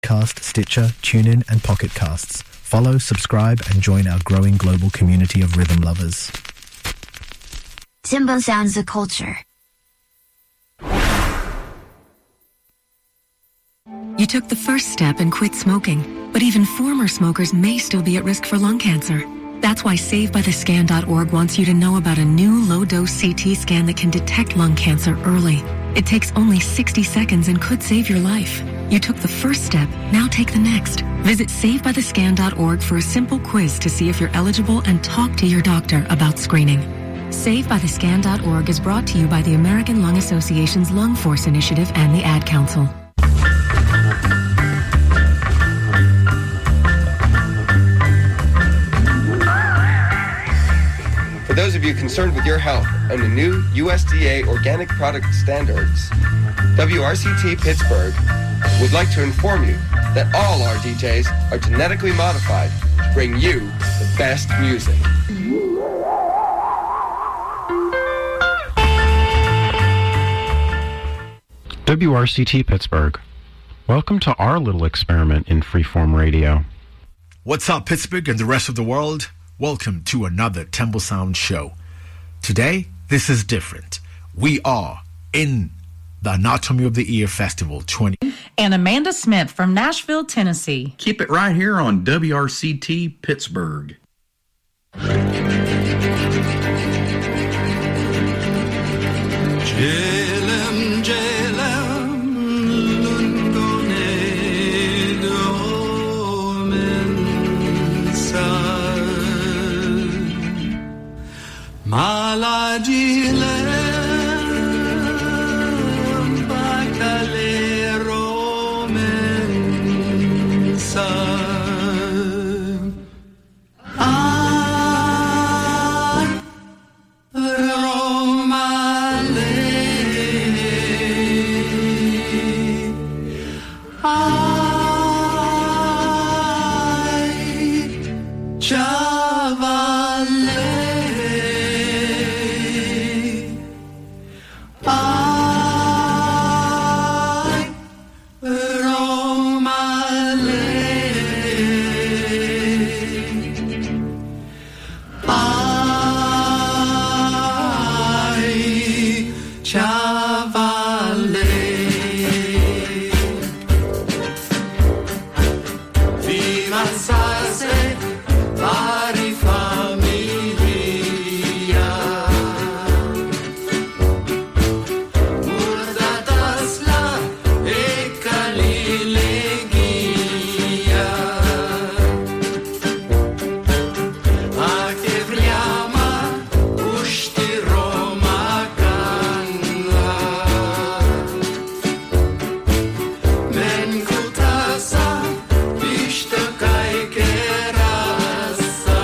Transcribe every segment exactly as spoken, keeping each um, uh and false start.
Acast, Stitcher, TuneIn, and Pocket Casts. Follow, subscribe, and join our growing global community of rhythm lovers. Timbo Sounds the Culture. You took the first step and quit smoking, but even former smokers may still be at risk for lung cancer. That's why save by the scan dot org wants you to know about a new low-dose C T scan that can detect lung cancer early. It takes only sixty seconds and could save your life. You took the first step, now take the next. Visit save by the scan dot org for a simple quiz to see if you're eligible and talk to your doctor about screening. save by the scan dot org is brought to you by the American Lung Association's Lung Force Initiative and the Ad Council. For those of you concerned with your health and the new U S D A organic product standards, W R C T Pittsburgh would like to inform you that all our D Js are genetically modified to bring you the best music. W R C T Pittsburgh, welcome to our little experiment in freeform radio. What's up, Pittsburgh and the rest of the world? Welcome to another Temple Sound show. Today, this is different. We are in the Anatomy of the Ear Festival twenty. And Amanda Smith from Nashville, Tennessee. Keep it right here on W R C T Pittsburgh. Jalem, Jalem, Lungone, Domensa, Maladilem, Bacalero, Mensa. Sa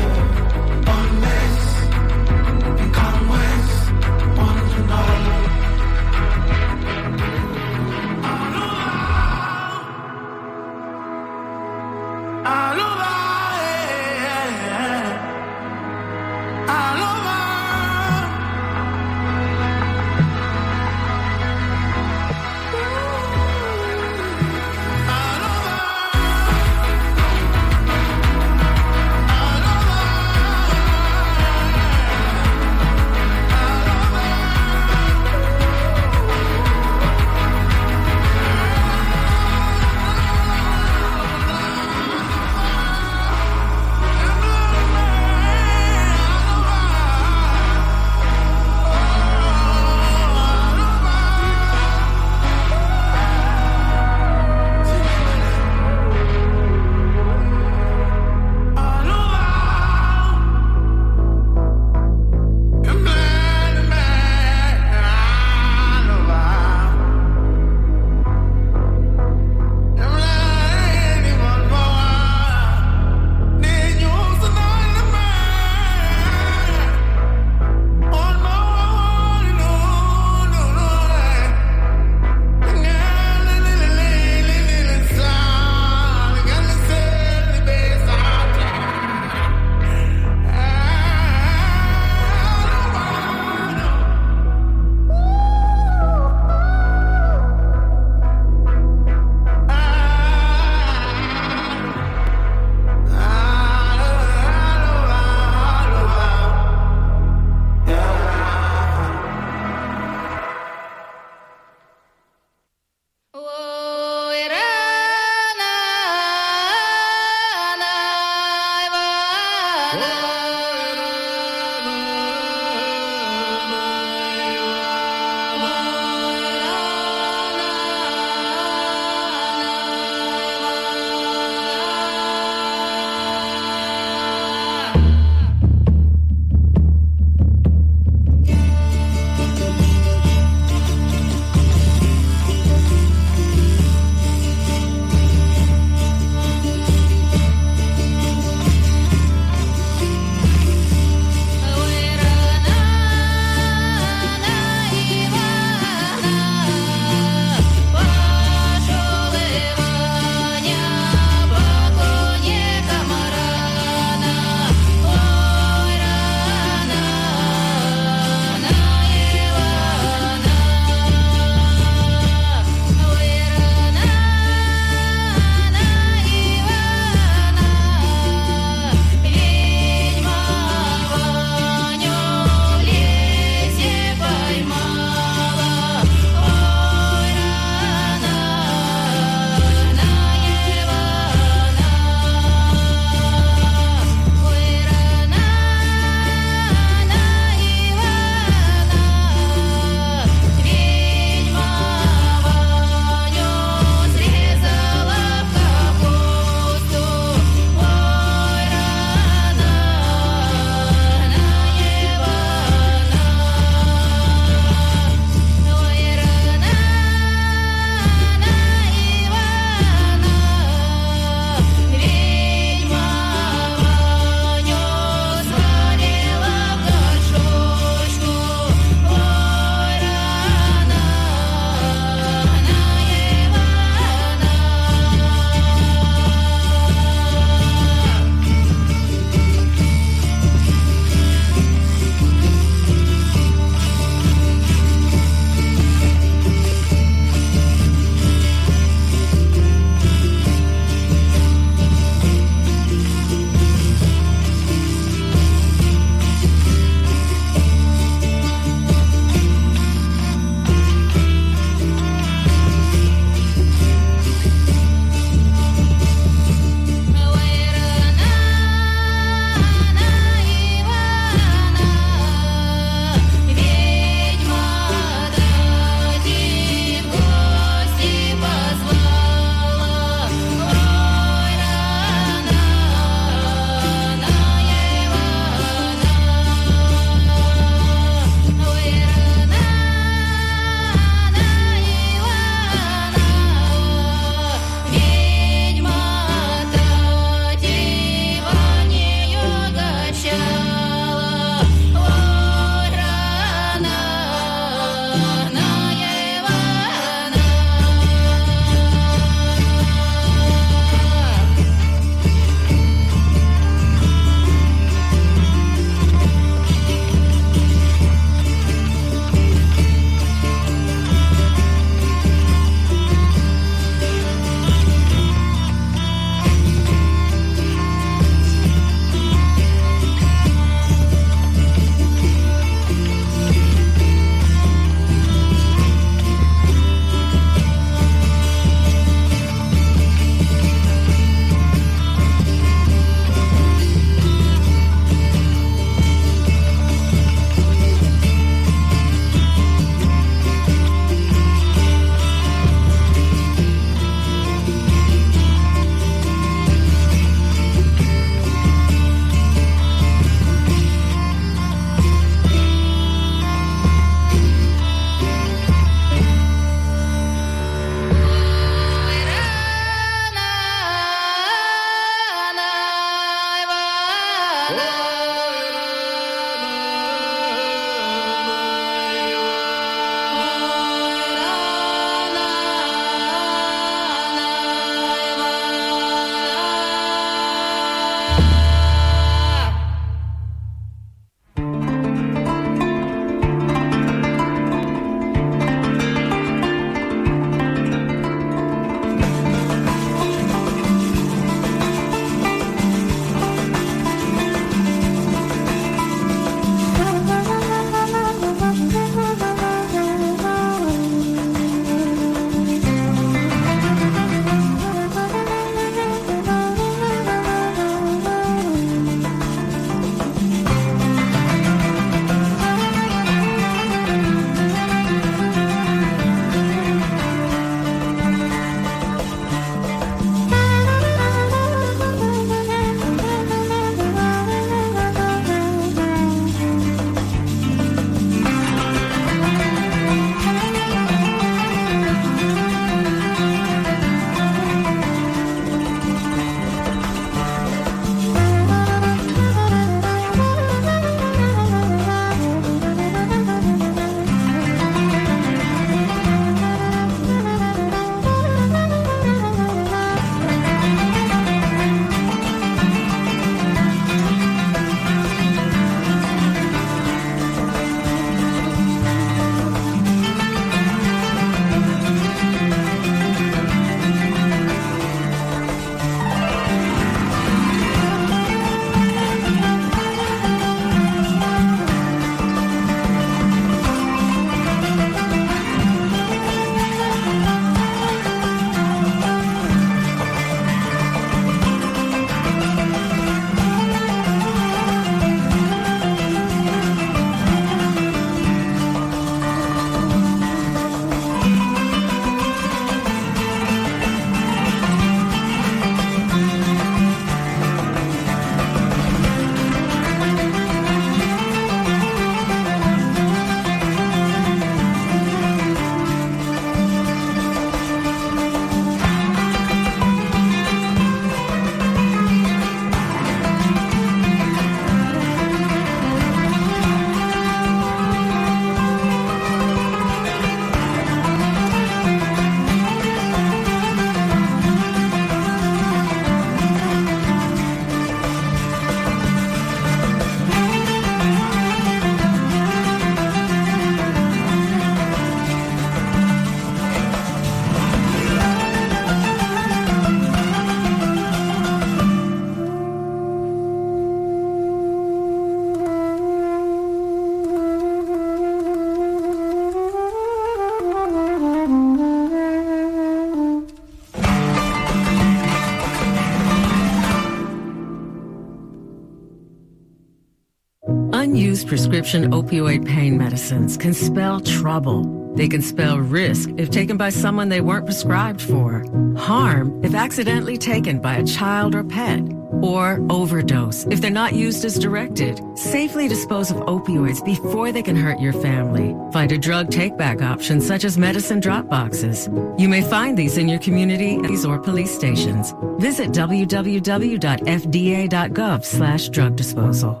used prescription opioid pain medicines can spell trouble. They can spell risk if taken by someone they weren't prescribed for, harm if accidentally taken by a child or pet, or overdose if they're not used as directed. Safely dispose of opioids before they can hurt your family. Find a drug take-back option such as medicine drop boxes. You may find these in your community or police stations. Visit w w w dot f d a dot gov slash drug disposal.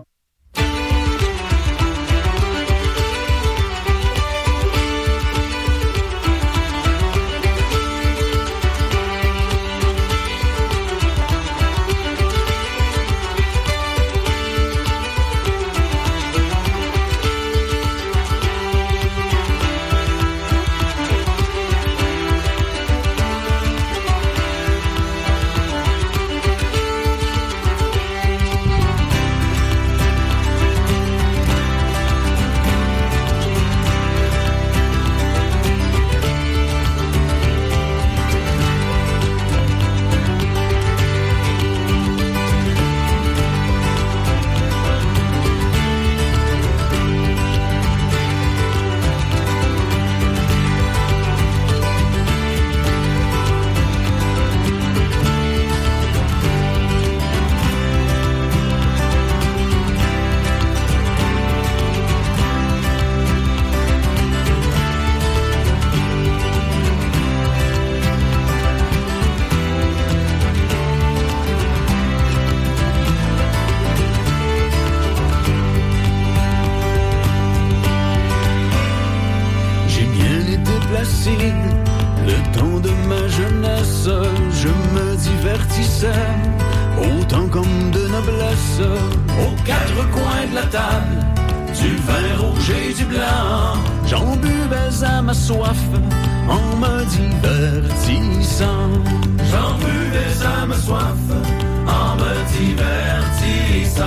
Le temps de ma jeunesse, je me divertissais, autant comme de noblesse, aux quatre coins de la table, du vin rouge et du blanc, j'en buvais à ma soif, en me divertissant. J'en buvais à ma soif, en me divertissant.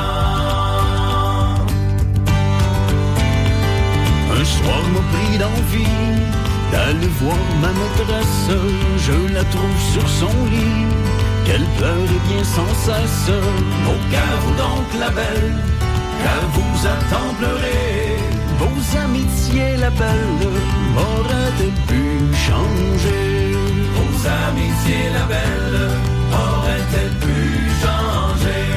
Un soir m'a pris d'envie d'aller voir ma maîtresse, je la trouve sur son lit, qu'elle pleure bien sans cesse. Oh, qu'avez-vous donc la belle, qu'elle-vous a tant pleuré, vos amitiés la belle, auraient-elles pu changer? Vos amitiés la belle, auraient-elles pu changer?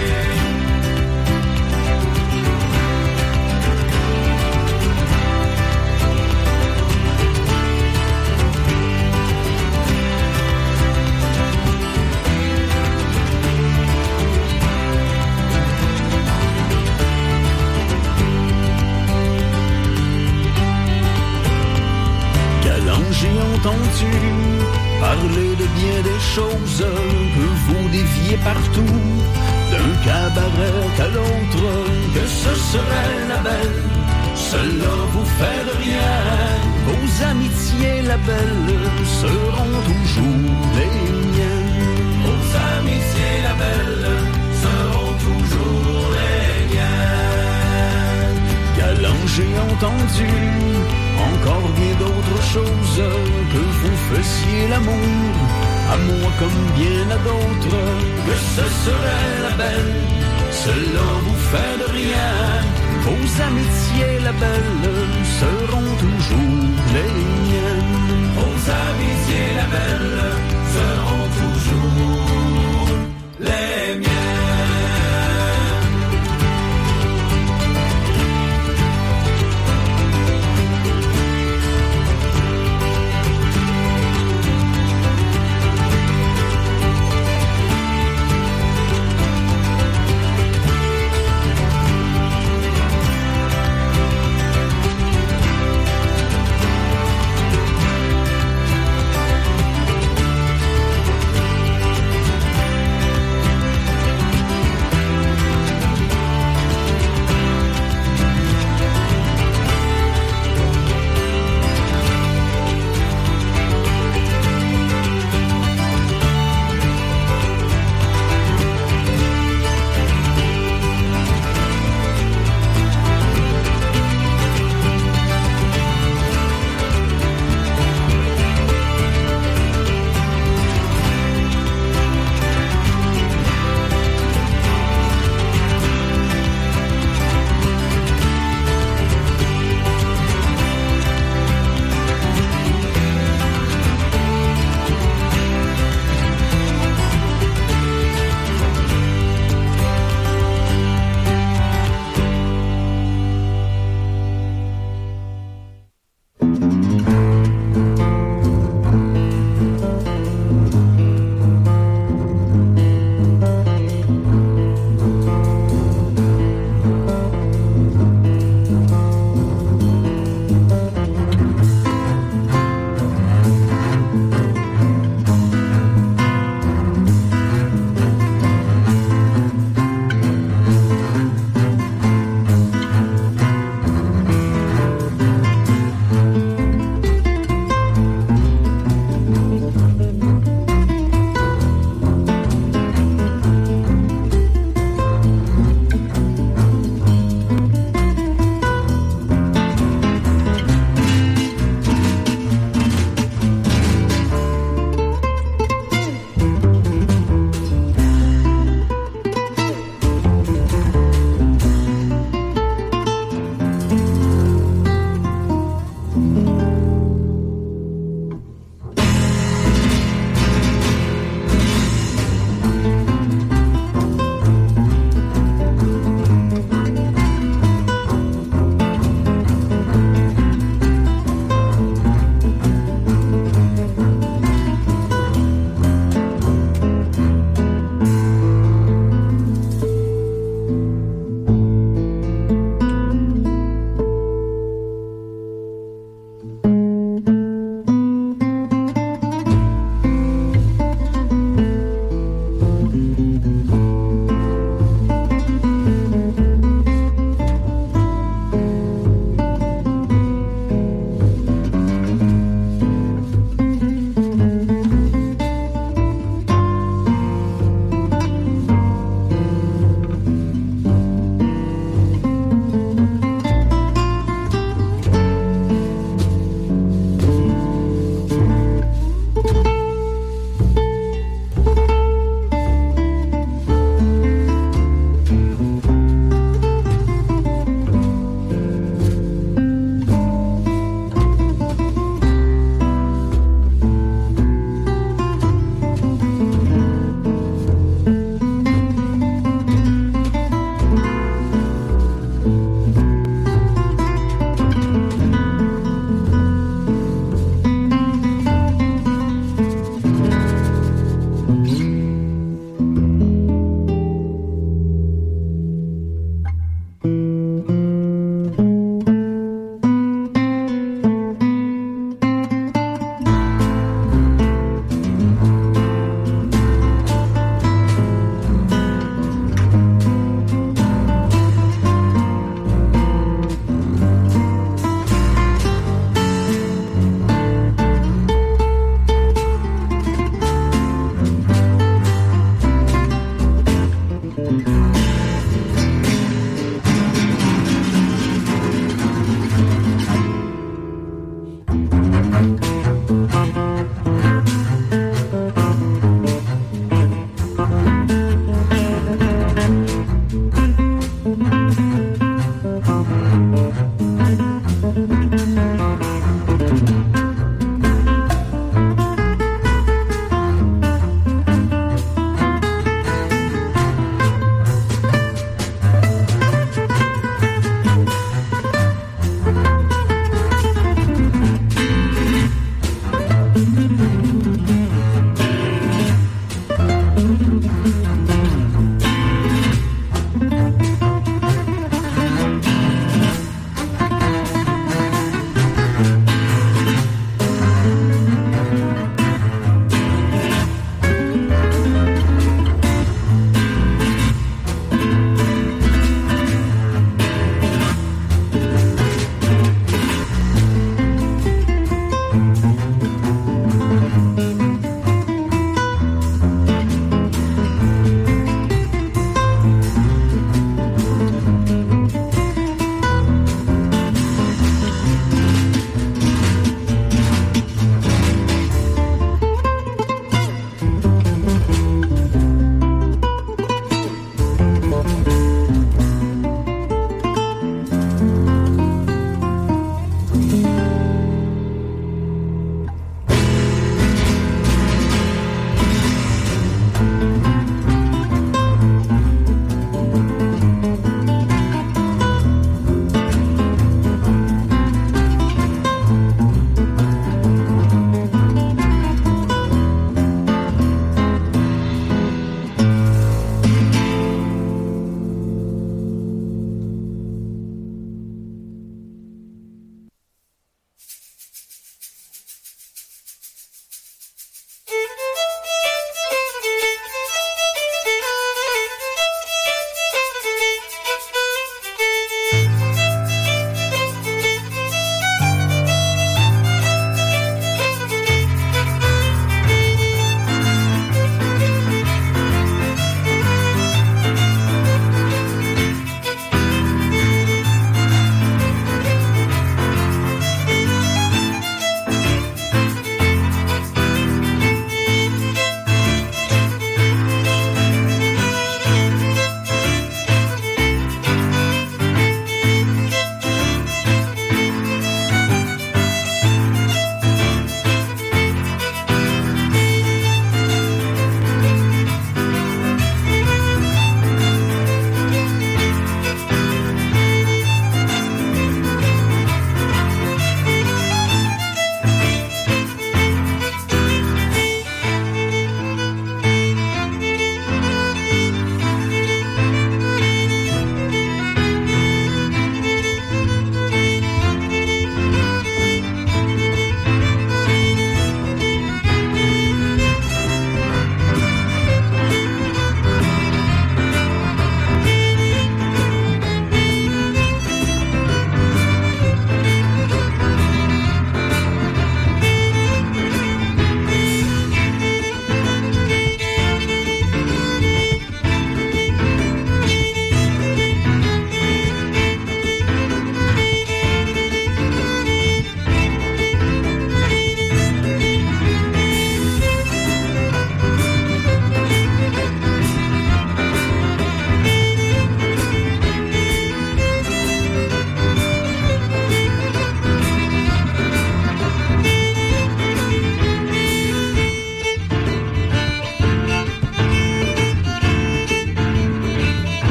J'ai entendu parler de bien des choses que vous déviez partout, d'un cabaret à l'autre, que ce serait la belle, cela vous fait de rien. Vos amitiés, la belle, seront toujours les miennes. Vos amitiés, la belle, seront toujours les miennes. Galant, j'ai entendu encore bien d'autres choses, que vous faisiez l'amour, à moi comme bien à d'autres, que ce serait la belle, cela vous fait de rien. Vos amitiés, la belle, seront toujours les miennes. Vos amitiés, la belle, seront toujours les miennes.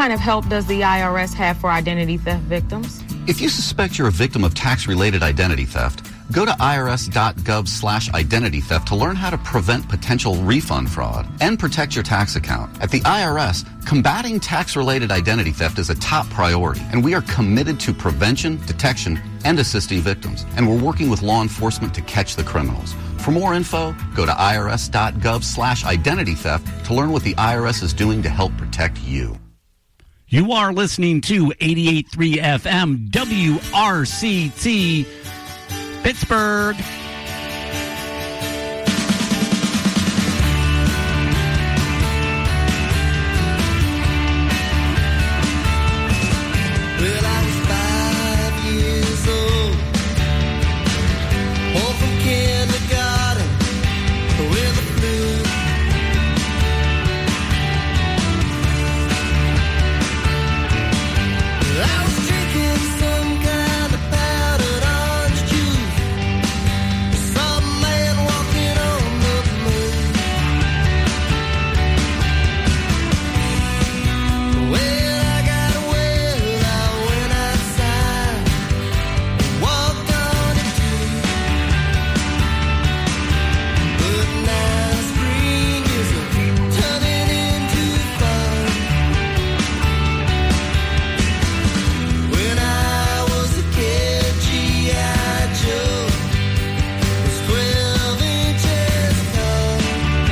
kind of help does the I R S have for identity theft victims? If you suspect you're a victim of tax-related identity theft, go to irs.gov slash identity theft to learn how to prevent potential refund fraud and protect your tax account. At the I R S, combating tax-related identity theft is a top priority, and we are committed to prevention, detection, and assisting victims. And we're working with law enforcement to catch the criminals. For more info, go to irs.gov slash identity theft to learn what the I R S is doing to help protect you. You are listening to eighty-eight point three F M W R C T Pittsburgh. Well, I was five years old, home from kindergarten with the flu. I was drinking some kind of powdered orange juice. Saw a man walking on the moon. Well, I got well, I went outside, walked on it too. But now spring is turning into fun. When I was a kid, G I. Joe was twelve inches tall.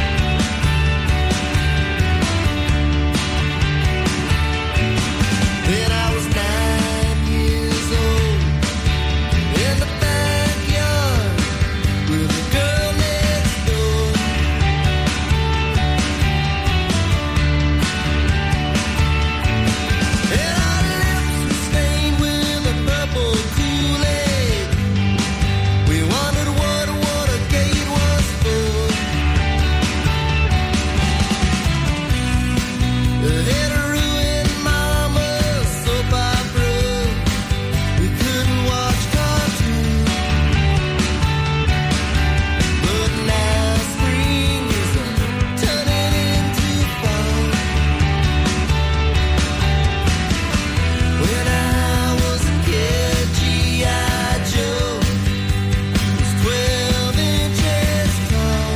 Then I was nine years old, in the backyard with the girl next door. And our lips were stained with a purple Kool-Aid. We wondered what Watergate was for. It had ruined Mama's soap opera. We couldn't watch cartoons. But now spring is turning into fall. When I was a kid, G I. Joe was twelve inches tall.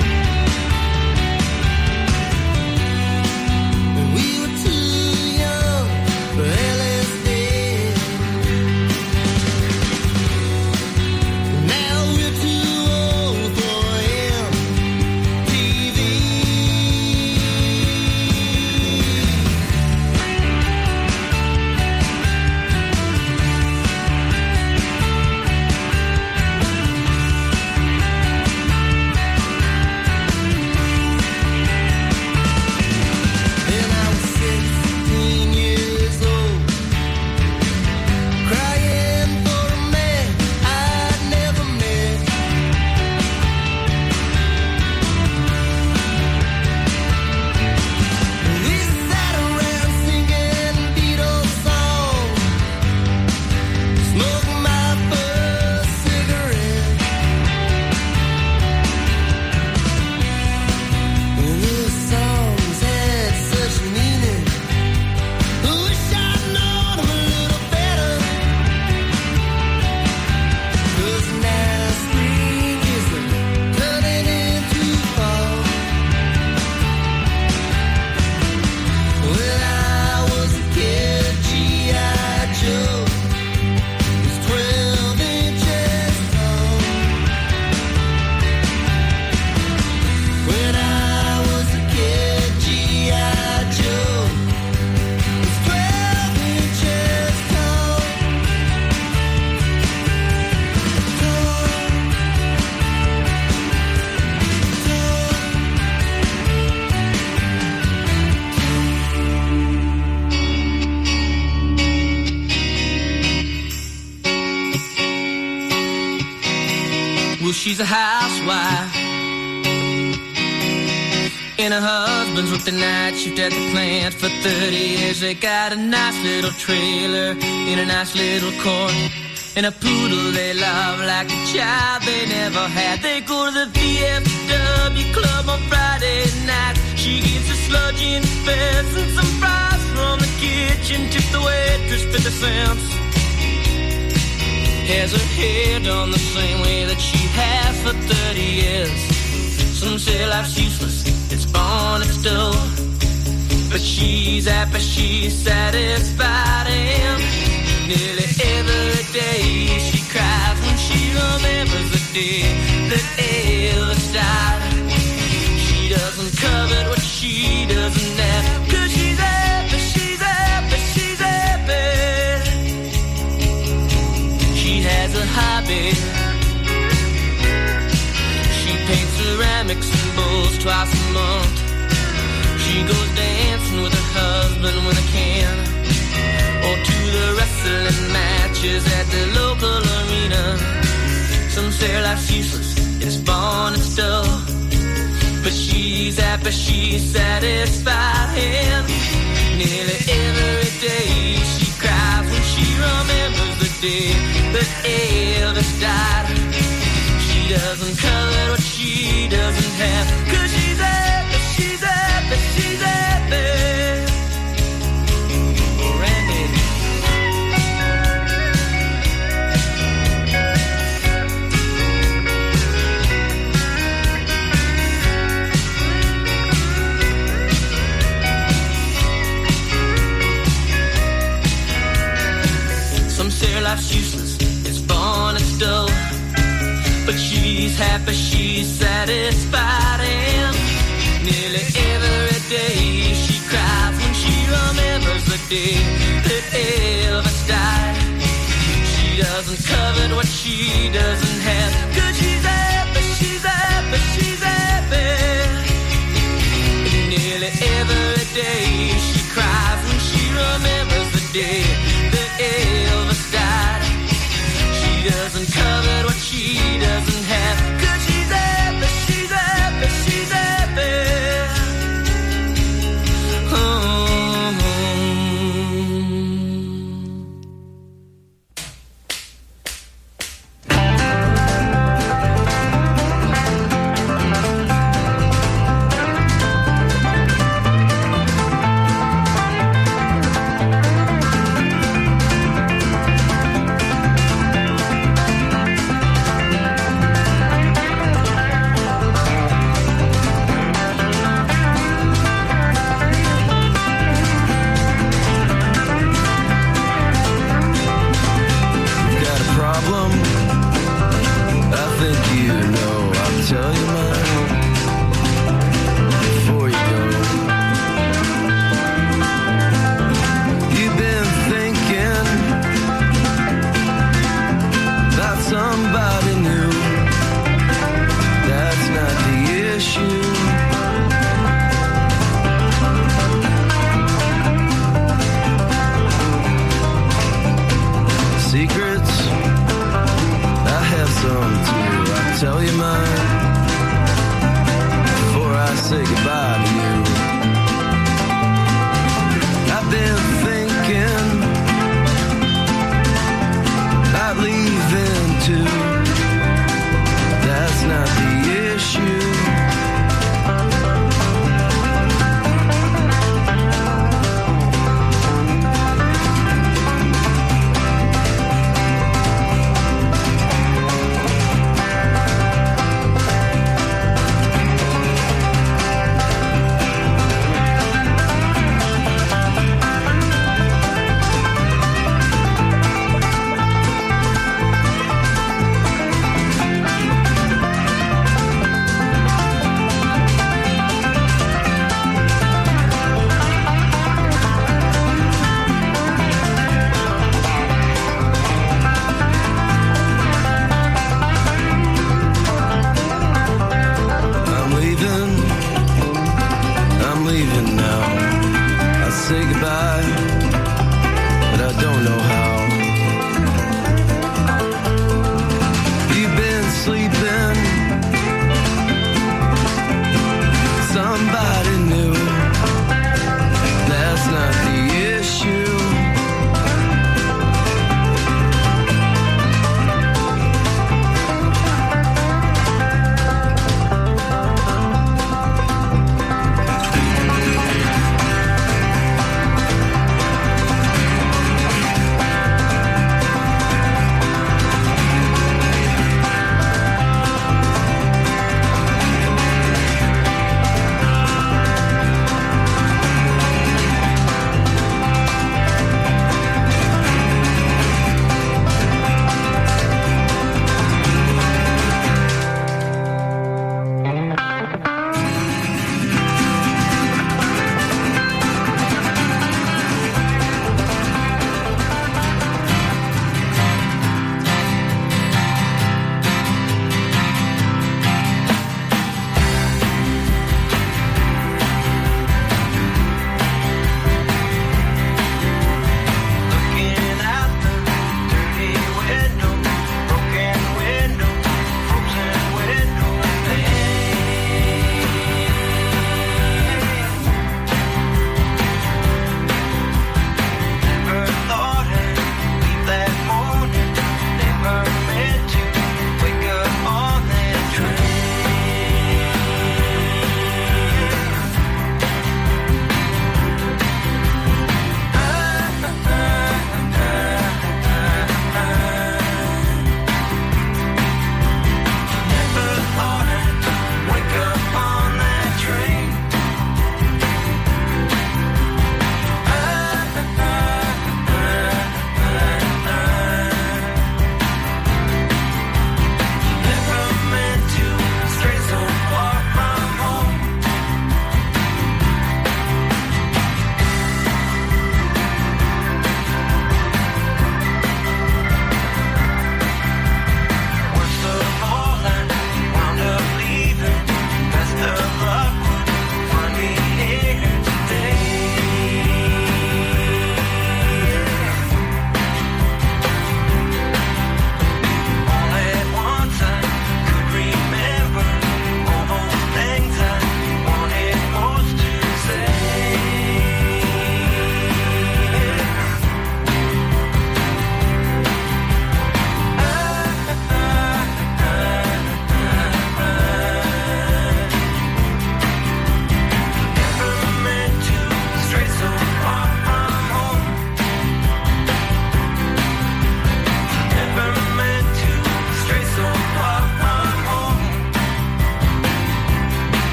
And we were too young for L S D. Now we're too old for M T V. Then I was sixteen years old, crying for a man I'd never met. We sat around singing Beatles songs, smoking my first cigarette. The songs had such meaning. Wish I'd known 'em a little better. 'Cause now spring is turning into fall. When I was a kid, G I. Joe was twelve inches tall. When I was a kid, G I. Joe was twelve inches tall. Well, she's a housewife, and her husband's worked the night shift at the plant for thirty years. They got a nice little trailer in a nice little court, and a poodle they love like a child they never had. They go to the V F W club on Friday night. She gets a sludge in the fence and some fries from the kitchen, took the waitress fifty cents. Has her hair done the same way that she has for thirty years. Some say life's useless, it's born, it's dull, but she's happy, she's satisfied, and nearly every day she cries when she remembers the day that Elvis died. She doesn't covet what she doesn't have, 'cause she's happy, she's happy, she's happy. She has a hobby. She paints ceramics and bowls twice a month. She goes dancing with her husband when they can, or to the wrestling matches at the local arena. Some say life's useless, it's born, it's dull, but she's happy, she's satisfied, and nearly every day she cries when she remembers the day that Elvis died. She doesn't covet what she doesn't have, 'cause she's happy, she's happy, she's happy. Oh, Randy. Some say life's useless, it's born, it's dull, but she's happy, she's satisfied, and nearly every day she cries when she remembers the day that Elvis died. She doesn't covet what she doesn't have, 'cause she's happy, she's happy, she's happy. And nearly every day she cries when she remembers the day that Elvis died. She doesn't covet what she doesn't have, 'cause she's happy, she's happy, she's happy. Oh.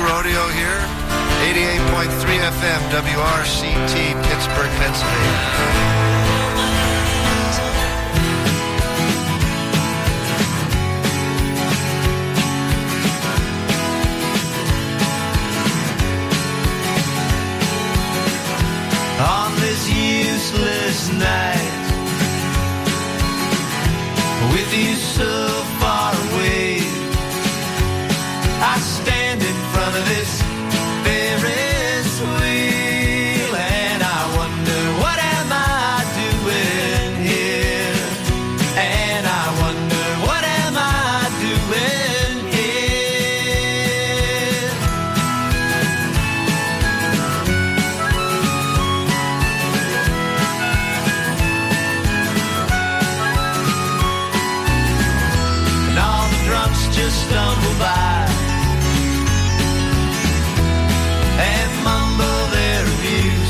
Rodeo here, eighty-eight point three F M, W R C T, Pittsburgh, Pennsylvania. On this useless night, with you so far away, I stand in front of this Ferris wheel and I wonder, what am I doing here? And I wonder, what am I doing here? And all the drunks just stumble by and mumble their abuse.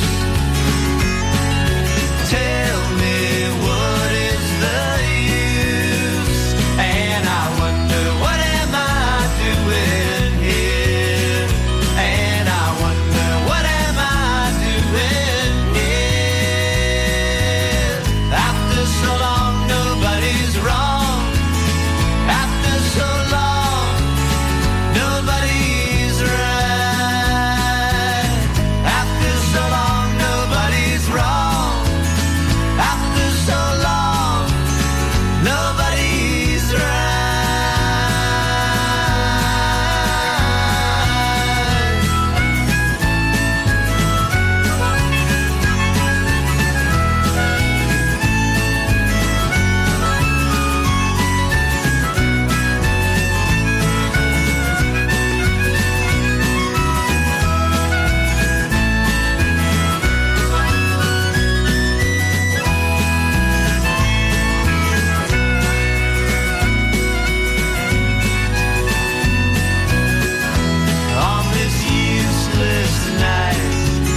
Tell me, what is the use? And I wonder, what am I doing here? And I wonder, what am I doing here? After so long, nobody's wrong. After so long, nobody's right. After so long, nobody's wrong. After so long, nobody's right. On this useless night,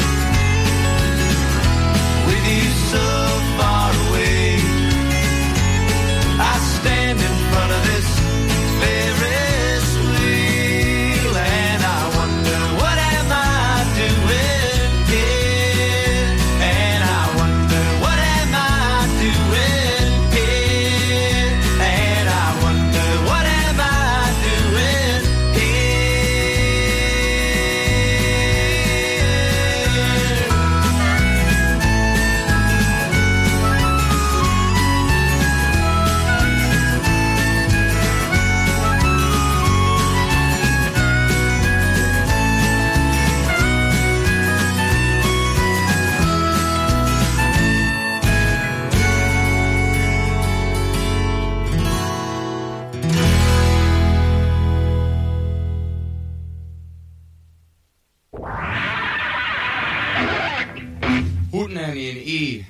with you so far away, I stand in front of this Ferris wheel and I wonder, what am I doing here? And I wonder, what am I doing here? And I wonder, what am I doing here? Hootenanny and E.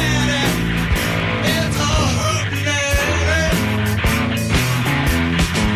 It's a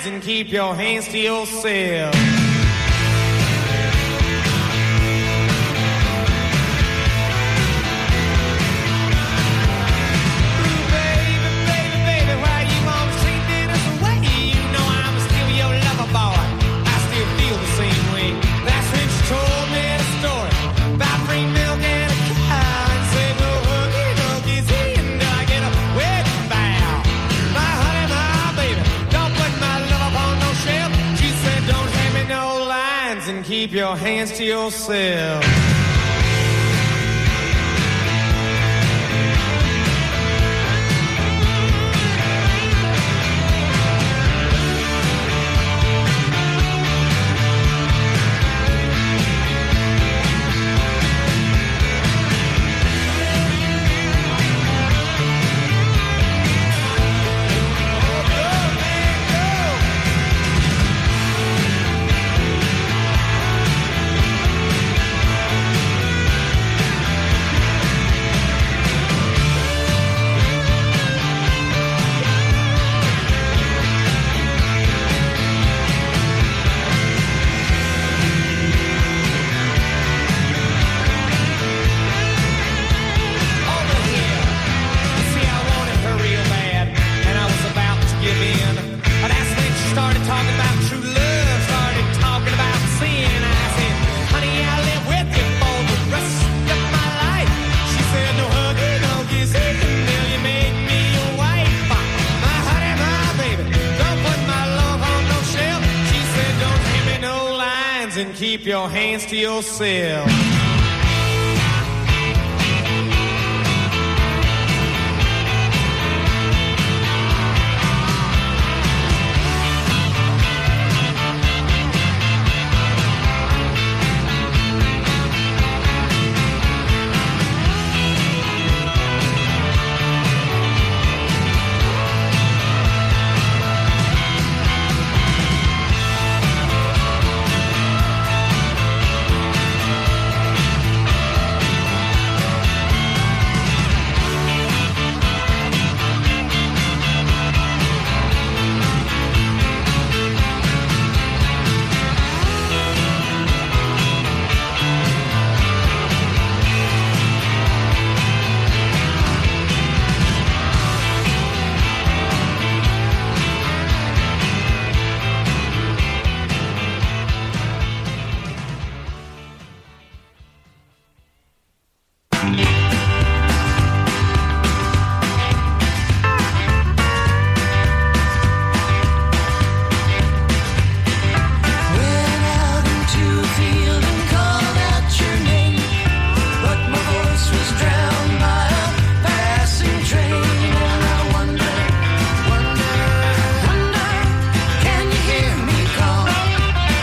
and keep your hands to yourself. Keep your hands to yourself. And keep your hands to yourself.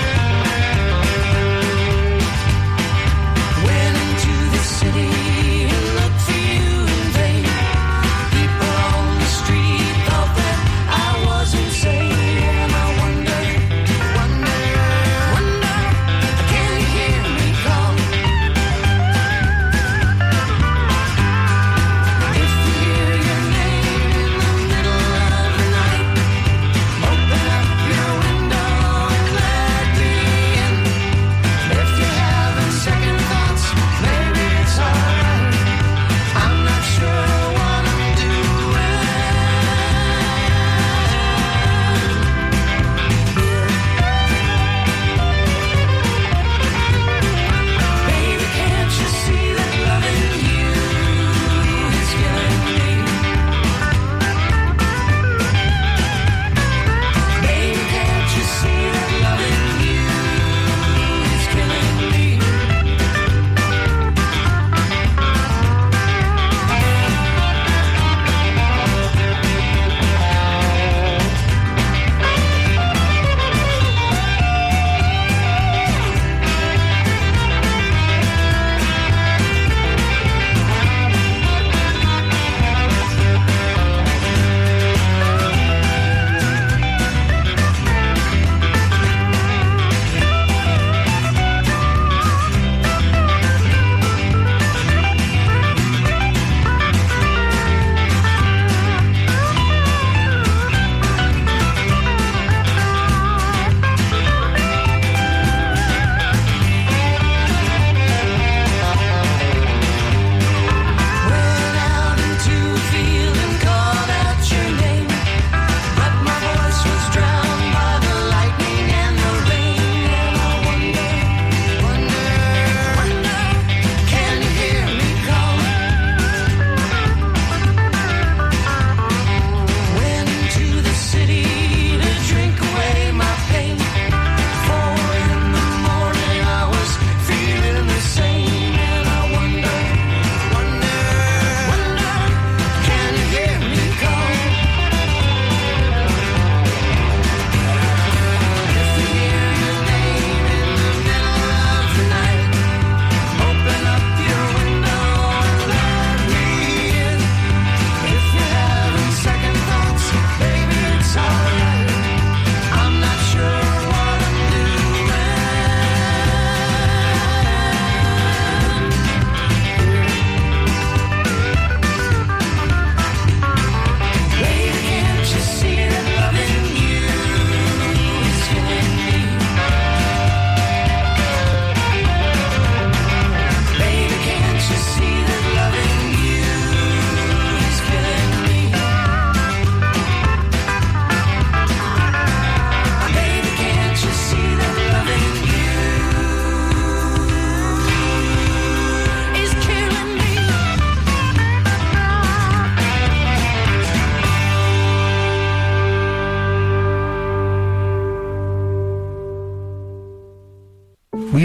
City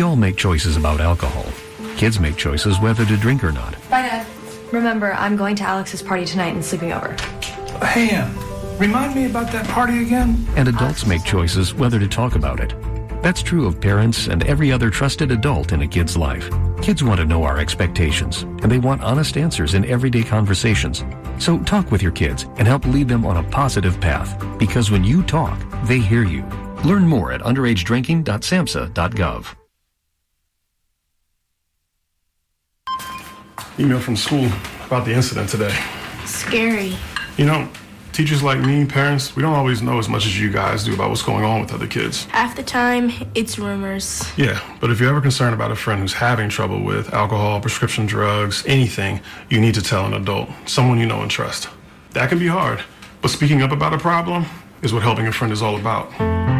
all make choices about alcohol. Kids make choices whether to drink or not. Bye, Dad. Remember, I'm going to Alex's party tonight and sleeping over. Hey, Em, remind me about that party again? And adults make choices whether to talk about it. That's true of parents and every other trusted adult in a kid's life. Kids want to know our expectations, and they want honest answers in everyday conversations. So talk with your kids and help lead them on a positive path, because when you talk, they hear you. Learn more at underage drinking dot samhsa dot gov. Email from school about the incident today. Scary. You know, teachers like me, parents, we don't always know as much as you guys do about what's going on with other kids. Half the time, it's rumors. Yeah, but if you're ever concerned about a friend who's having trouble with alcohol, prescription drugs, anything, you need to tell an adult, someone you know and trust. That can be hard, but speaking up about a problem is what helping a friend is all about.